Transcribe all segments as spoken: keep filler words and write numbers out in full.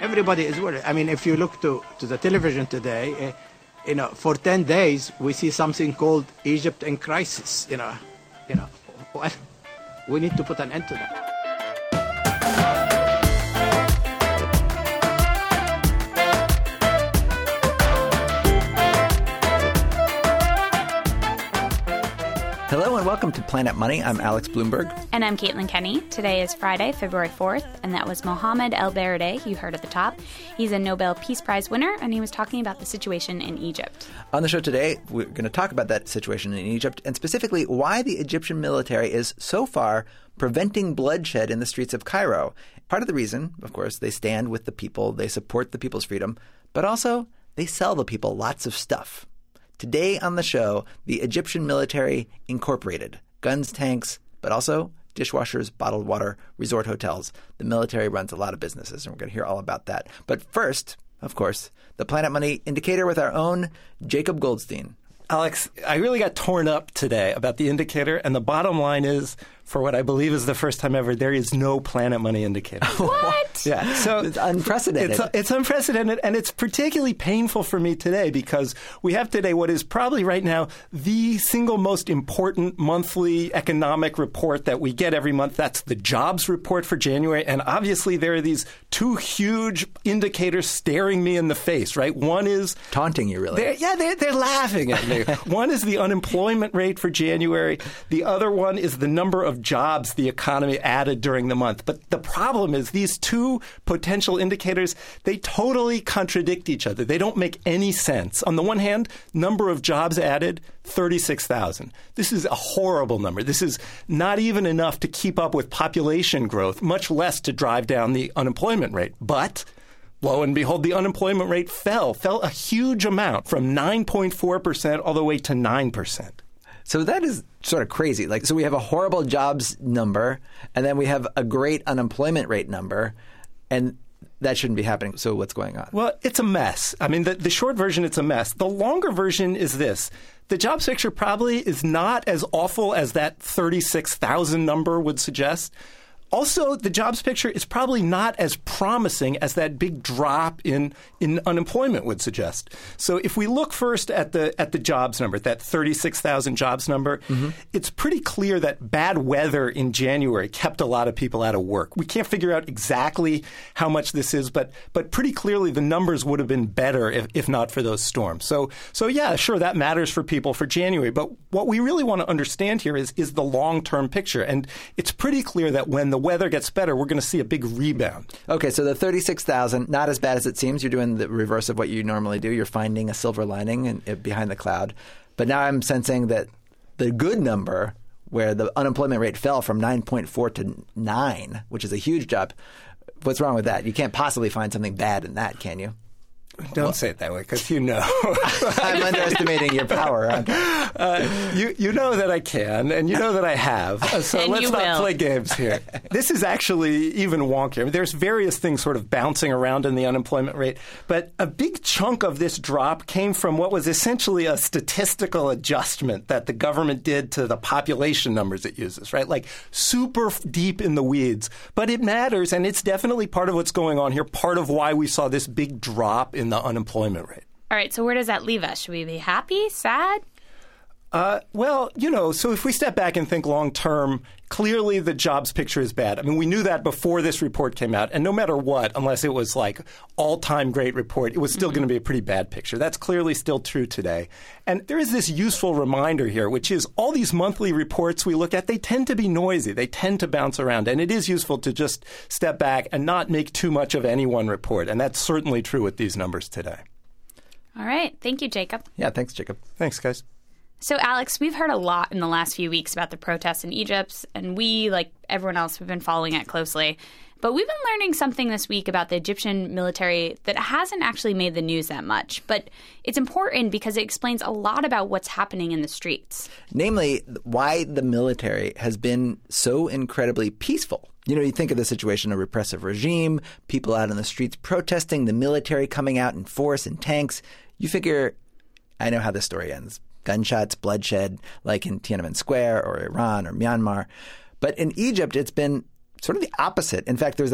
everybody is worried. I mean, if you look to, to the television today, uh, you know, for ten days, we see something called Egypt in crisis, you know. You know, well, we need to put an end to that. Hello and welcome to Planet Money. I'm Alex Bloomberg. And I'm Caitlin Kenny. Today is Friday, February fourth, and that was Mohamed El-Baradei, you heard at the top. He's a Nobel Peace Prize winner, and he was talking about the situation in Egypt. On the show today, we're going to talk about that situation in Egypt, and specifically why the Egyptian military is so far preventing bloodshed in the streets of Cairo. Part of the reason, of course, they stand with the people, they support the people's freedom, but also they sell the people lots of stuff. Today on the show, the Egyptian military incorporated guns, tanks, but also dishwashers, bottled water, resort hotels. The military runs a lot of businesses, and we're going to hear all about that. But first, of course, the Planet Money Indicator with our own Jacob Goldstein. Alex, I really got torn up today about the indicator, and the bottom line is, for what I believe is the first time ever, there is no Planet Money indicator. What? Yeah, so it's unprecedented. It's, it's unprecedented, and it's particularly painful for me today because we have today what is probably right now the single most important monthly economic report that we get every month. That's the jobs report for January, and obviously there are these two huge indicators staring me in the face, right? One is taunting you, really. They're, yeah, they're, they're laughing at me. One is the unemployment rate for January. The other one is the number of jobs the economy added during the month. But the problem is these two potential indicators, they totally contradict each other. They don't make any sense. On the one hand, number of jobs added, thirty-six thousand. This is a horrible number. This is not even enough to keep up with population growth, much less to drive down the unemployment rate. But lo and behold, the unemployment rate fell, fell a huge amount from nine point four percent all the way to nine percent. So that is sort of crazy. Like, so we have a horrible jobs number, and then we have a great unemployment rate number, and that shouldn't be happening. So what's going on? Well, it's a mess. I mean, the, the short version, it's a mess. The longer version is this. The jobs picture probably is not as awful as that thirty-six thousand number would suggest. Also, the jobs picture is probably not as promising as that big drop in, in unemployment would suggest. So if we look first at the at the jobs number, that thirty-six thousand jobs number, mm-hmm. it's pretty clear that bad weather in January kept a lot of people out of work. We can't figure out exactly how much this is, but but pretty clearly the numbers would have been better if, if not for those storms. So so yeah, sure, that matters for people for January. But what we really want to understand here is is the long-term picture. And it's pretty clear that when the weather gets better, we're going to see a big rebound. Okay, so the thirty-six thousand, not as bad as it seems. You're doing the reverse of what you normally do. You're finding a silver lining in, in, behind the cloud. But now I'm sensing that the good number, where the unemployment rate fell from nine point four to nine, which is a huge jump, what's wrong with that? You can't possibly find something bad in that, can you? Don't well, say it that way, because you know. I'm underestimating your power. Uh, you you know that I can, and you know that I have. So and let's not will. play games here. This is actually even wonkier. I mean, there's various things sort of bouncing around in the unemployment rate, but a big chunk of this drop came from what was essentially a statistical adjustment that the government did to the population numbers it uses, right? Like super deep in the weeds. But it matters, and it's definitely part of what's going on here, part of why we saw this big drop in the unemployment rate. All right, so where does that leave us? Should we be happy, sad? Uh, well, you know, so if we step back and think long term, clearly the jobs picture is bad. I mean, we knew that before this report came out. And no matter what, unless it was like all-time great report, it was still mm-hmm. going to be a pretty bad picture. That's clearly still true today. And there is this useful reminder here, which is all these monthly reports we look at, they tend to be noisy. They tend to bounce around. And it is useful to just step back and not make too much of any one report. And that's certainly true with these numbers today. All right. Thank you, Jacob. Yeah, thanks, Jacob. Thanks, guys. So, Alex, we've heard a lot in the last few weeks about the protests in Egypt, and we, like everyone else, have been following it closely. But we've been learning something this week about the Egyptian military that hasn't actually made the news that much. But it's important because it explains a lot about what's happening in the streets. Namely, why the military has been so incredibly peaceful. You know, you think of the situation, a repressive regime, people out in the streets protesting, the military coming out in force and tanks. You figure, I know how this story ends. Gunshots, bloodshed, like in Tiananmen Square or Iran or Myanmar. But in Egypt, it's been sort of the opposite. In fact, there's that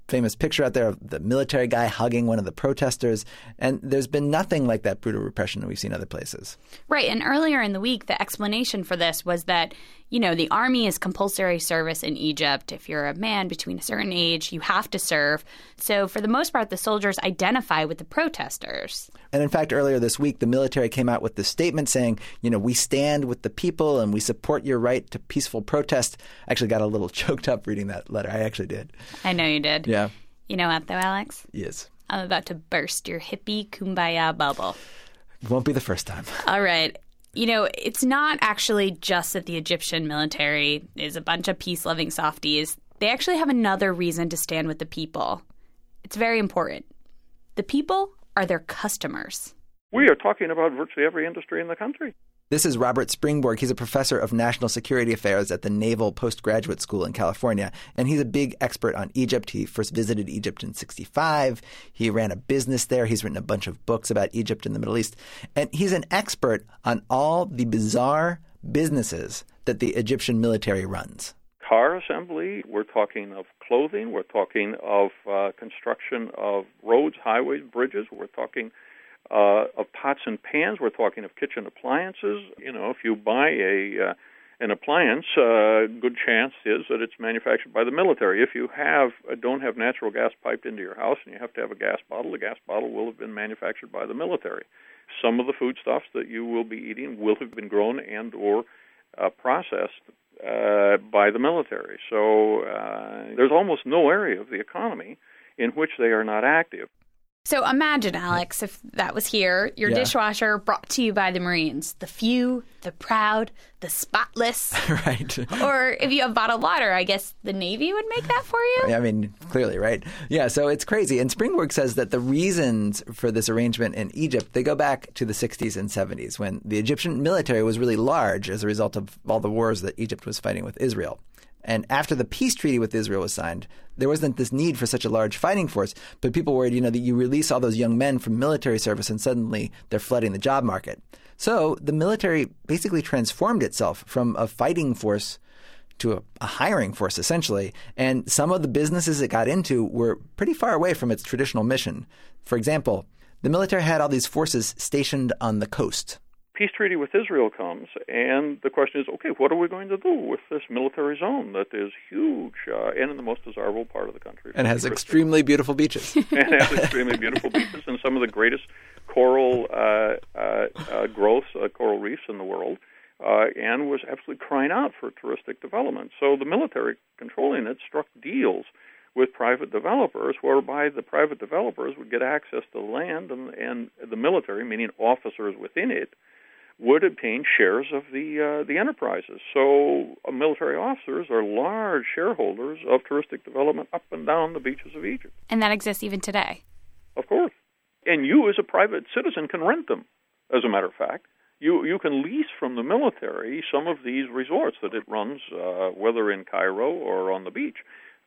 famous picture out there of the military guy hugging one of the protesters. And there's been nothing like that brutal repression that we've seen other places. Right. And earlier in the week, the explanation for this was that, you know, the army is compulsory service in Egypt. If you're a man between a certain age, you have to serve. So for the most part, the soldiers identify with the protesters. And in fact, earlier this week, the military came out with this statement saying, you know, we stand with the people and we support your right to peaceful protest. I actually got a little choked up reading that letter. I actually did. I know you did. Yeah. You know what, though, Alex? Yes. I'm about to burst your hippie kumbaya bubble. It won't be the first time. All right. You know, it's not actually just that the Egyptian military is a bunch of peace-loving softies. They actually have another reason to stand with the people. It's very important. The people are their customers. We are talking about virtually every industry in the country. This is Robert Springborg. He's a professor of national security affairs at the Naval Postgraduate School in California, and he's a big expert on Egypt. He first visited Egypt in sixty-five. He ran a business there. He's written a bunch of books about Egypt and the Middle East, and he's an expert on all the bizarre businesses that the Egyptian military runs. Car assembly, we're talking of clothing, we're talking of uh, construction of roads, highways, bridges, we're talking Uh, of pots and pans. We're talking of kitchen appliances. You know, if you buy a uh, an appliance, uh, good chance is that it's manufactured by the military. If you have uh, don't have natural gas piped into your house and you have to have a gas bottle, the gas bottle will have been manufactured by the military. Some of the foodstuffs that you will be eating will have been grown and or uh, processed uh, by the military. So uh, there's almost no area of the economy in which they are not active. So imagine, Alex, if that was here, your Yeah. dishwasher brought to you by the Marines. The few, the proud, the spotless. Right. Or if you have bottled water, I guess the Navy would make that for you? I mean, clearly, right? Yeah, so it's crazy. And Springborg says that the reasons for this arrangement in Egypt, they go back to the sixties and seventies when the Egyptian military was really large as a result of all the wars that Egypt was fighting with Israel. And after the peace treaty with Israel was signed, there wasn't this need for such a large fighting force. But people worried, you know, that you release all those young men from military service and suddenly they're flooding the job market. So the military basically transformed itself from a fighting force to a, a hiring force, essentially. And some of the businesses it got into were pretty far away from its traditional mission. For example, the military had all these forces stationed on the coast. Peace treaty with Israel comes, and the question is, okay, what are we going to do with this military zone that is huge uh, and in the most desirable part of the country? And has extremely beautiful beaches. and has extremely beautiful beaches and some of the greatest coral uh, uh, uh, growths, uh, coral reefs in the world, uh, and was absolutely crying out for touristic development. So the military controlling it struck deals with private developers, whereby the private developers would get access to land, and, and the military, meaning officers within it, would obtain shares of the uh, the enterprises. So uh, military officers are large shareholders of touristic development up and down the beaches of Egypt. And that exists even today. Of course. And you as a private citizen can rent them, as a matter of fact. You you can lease from the military some of these resorts that it runs, uh, whether in Cairo or on the beach,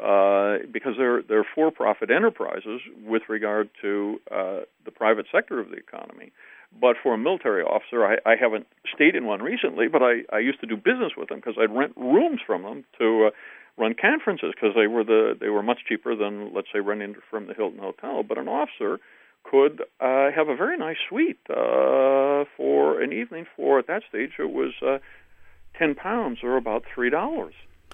uh, because they're, they're for-profit enterprises with regard to uh, the private sector of the economy. But for a military officer, I, I haven't stayed in one recently, but I, I used to do business with them because I'd rent rooms from them to uh, run conferences because they were the they were much cheaper than, let's say, renting from the Hilton Hotel. But an officer could uh, have a very nice suite uh, for an evening for, at that stage, it was uh, ten pounds or about three dollars.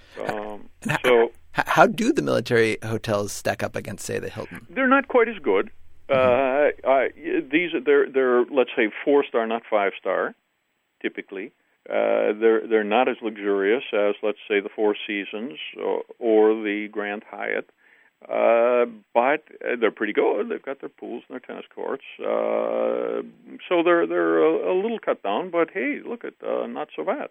Um, so how do the military hotels stack up against, say, the Hilton? They're not quite as good. Uh, uh, these are they're they're let's say four star, not five star, typically. Uh, they're they're not as luxurious as, let's say, the Four Seasons or, or the Grand Hyatt, uh, but they're pretty good. They've got their pools and their tennis courts, uh, so they're they're a, a little cut down. But hey, look at uh, not so bad.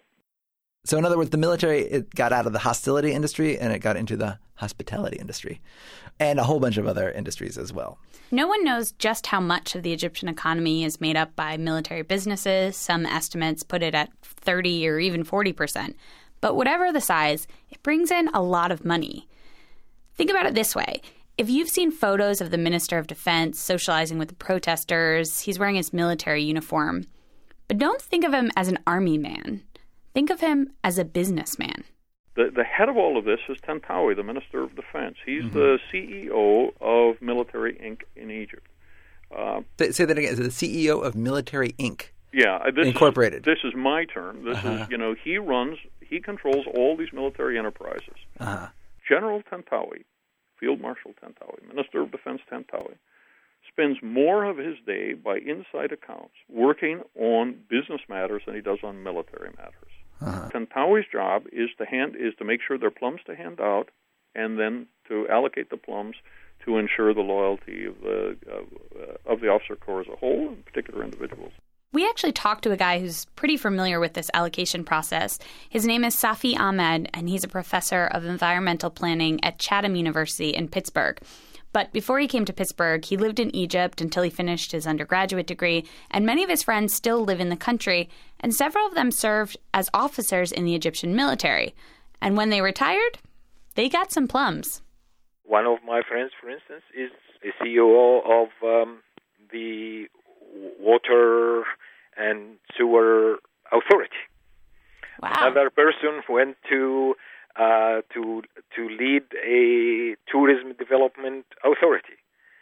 So in other words, the military, it got out of the hostility industry and it got into the hospitality industry and a whole bunch of other industries as well. No one knows just how much of the Egyptian economy is made up by military businesses. Some estimates put it at thirty or even forty percent. But whatever the size, it brings in a lot of money. Think about it this way. If you've seen photos of the Minister of Defense socializing with the protesters, he's wearing his military uniform. But don't think of him as an army man. Think of him as a businessman. The, the head of all of this is Tantawi, the Minister of Defense. He's mm-hmm. the C E O of Military Incorporated in Egypt. Uh, Say that again. The C E O of Military Incorporated. Yeah, this Incorporated. Is, this is my term. This uh-huh. is, you know, he runs, he controls all these military enterprises. Uh-huh. General Tantawi, Field Marshal Tantawi, Minister of Defense Tantawi, spends more of his day by inside accounts working on business matters than he does on military matters. Uh-huh. Tantawi's job is to hand is to make sure there are plums to hand out, and then to allocate the plums to ensure the loyalty of the uh, of the officer corps as a whole, and particular individuals. We actually talked to a guy who's pretty familiar with this allocation process. His name is Safi Ahmed, and he's a professor of environmental planning at Chatham University in Pittsburgh. But before he came to Pittsburgh, he lived in Egypt until he finished his undergraduate degree, and many of his friends still live in the country, and several of them served as officers in the Egyptian military. And when they retired, they got some plums. One of my friends, for instance, is a C E O of um, the Water and Sewer Authority. Wow. Another person went to uh, to to lead a tourism development authority,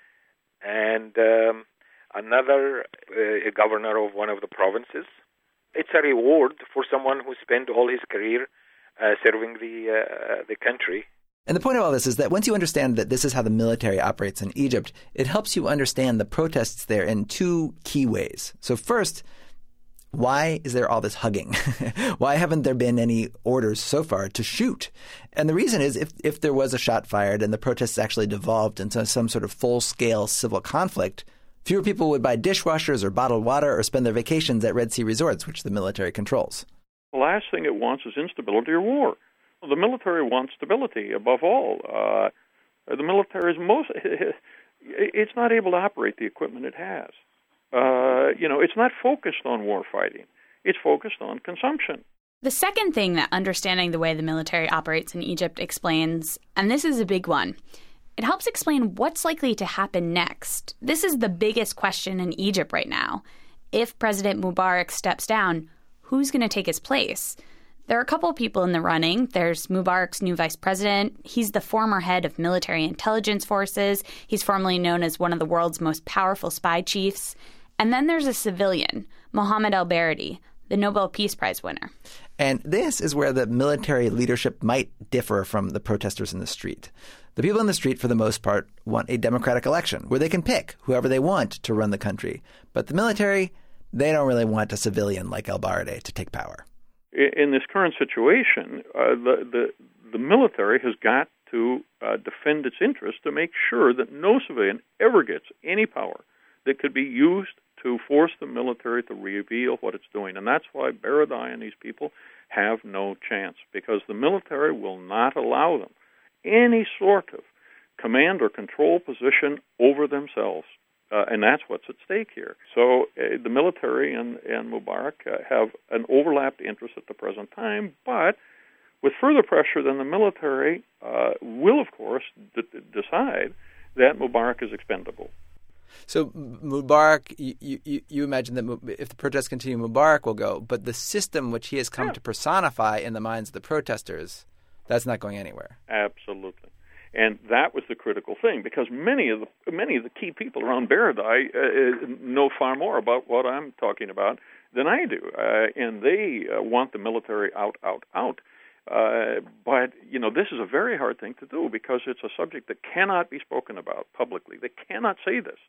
and um, another uh, a governor of one of the provinces. It's a reward for someone who spent all his career uh, serving the uh, the country. And the point of all this is that once you understand that this is how the military operates in Egypt, it helps you understand the protests there in two key ways. So first, why is there all this hugging? Why haven't there been any orders so far to shoot? And the reason is if, if there was a shot fired and the protests actually devolved into some sort of full-scale civil conflict, fewer people would buy dishwashers or bottled water or spend their vacations at Red Sea resorts, which the military controls. The last thing it wants is instability or war. The military wants stability above all. Uh, the military is most, it's not able to operate the equipment it has. Uh, you know, it's not focused on war fighting. It's focused on consumption. The second thing that understanding the way the military operates in Egypt explains, and this is a big one, it helps explain what's likely to happen next. This is the biggest question in Egypt right now. If President Mubarak steps down, who's going to take his place? There are a couple of people in the running. There's Mubarak's new vice president. He's the former head of military intelligence forces. He's formerly known as one of the world's most powerful spy chiefs. And then there's a civilian, Mohammed al-Baradi, the Nobel Peace Prize winner. And this is where the military leadership might differ from the protesters in the street. The people in the street, for the most part, want a democratic election where they can pick whoever they want to run the country. But the military, they don't really want a civilian like al-Baradi to take power. In this current situation, uh, the, the the military has got to uh, defend its interests to make sure that no civilian ever gets any power that could be used to force the military to reveal what it's doing. And that's why Baradei and these people have no chance, because the military will not allow them any sort of command or control position over themselves. Uh, and that's what's at stake here. So uh, the military and, and Mubarak uh, have an overlapped interest at the present time, but with further pressure, then the military uh, will, of course, d- decide that Mubarak is expendable. So Mubarak, you, you, you imagine that if the protests continue, Mubarak will go, but the system which he has come yeah. to personify in the minds of the protesters, that's not going anywhere. Absolutely. And that was the critical thing, because many of the many of the key people around Baradei uh, know far more about what I'm talking about than I do, uh, and they uh, want the military out, out, out. Uh, but you know, this is a very hard thing to do because it's a subject that cannot be spoken about publicly. They cannot say this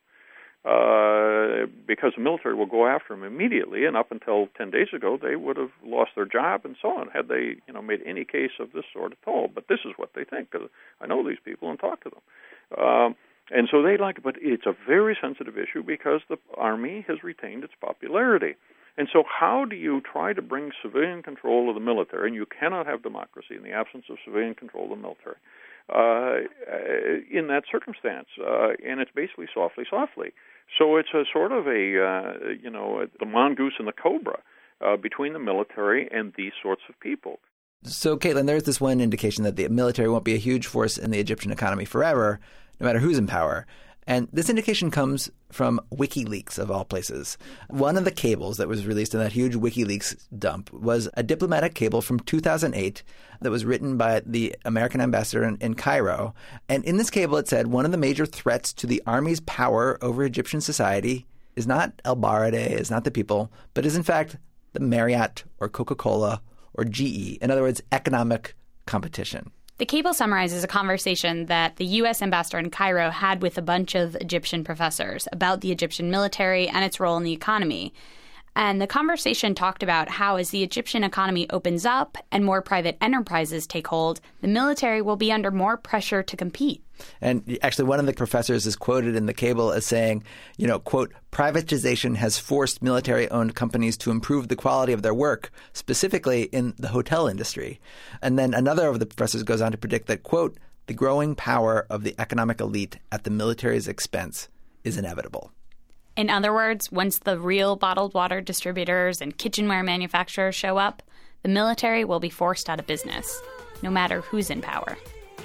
uh, because the military will go after them immediately. And up until ten days ago, they would have lost their job and so on had they, you know, made any case of this sort at all. But this is what they think, because I know these people and talk to them. Um, and so they like it, but it's a very sensitive issue because the army has retained its popularity. And so how do you try to bring civilian control of the military, and you cannot have democracy in the absence of civilian control of the military, uh, in that circumstance? Uh, and it's basically softly, softly. So it's a sort of a, uh, you know, the mongoose and the cobra uh, between the military and these sorts of people. So, Caitlin, there's this one indication that the military won't be a huge force in the Egyptian economy forever, no matter who's in power. And this indication comes from WikiLeaks, of all places. One of the cables that was released in that huge WikiLeaks dump was a diplomatic cable from two thousand eight that was written by the American ambassador in, in Cairo. And in this cable, it said one of the major threats to the army's power over Egyptian society is not El Baradei, is not the people, but is in fact the Marriott or Coca-Cola or G E. In other words, economic competition. The cable summarizes a conversation that the U S ambassador in Cairo had with a bunch of Egyptian professors about the Egyptian military and its role in the economy. And the conversation talked about how as the Egyptian economy opens up and more private enterprises take hold, the military will be under more pressure to compete. And actually, one of the professors is quoted in the cable as saying, you know, quote, privatization has forced military-owned companies to improve the quality of their work, specifically in the hotel industry. And then another of the professors goes on to predict that, quote, the growing power of the economic elite at the military's expense is inevitable. In other words, once the real bottled water distributors and kitchenware manufacturers show up, the military will be forced out of business, no matter who's in power.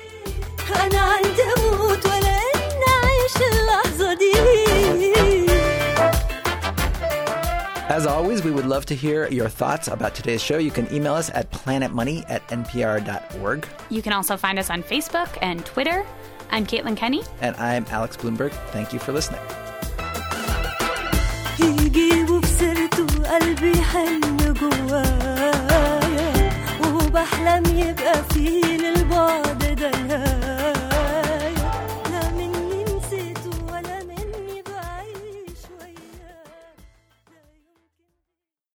As always, we would love to hear your thoughts about today's show. You can email us at planetmoney at n p r dot org. You can also find us on Facebook and Twitter. I'm Caitlin Kenny. And I'm Alex Bloomberg. Thank you for listening. يجيبوا بسيرته قلبي حن جوايا وبحلم يبقى فيه للبعض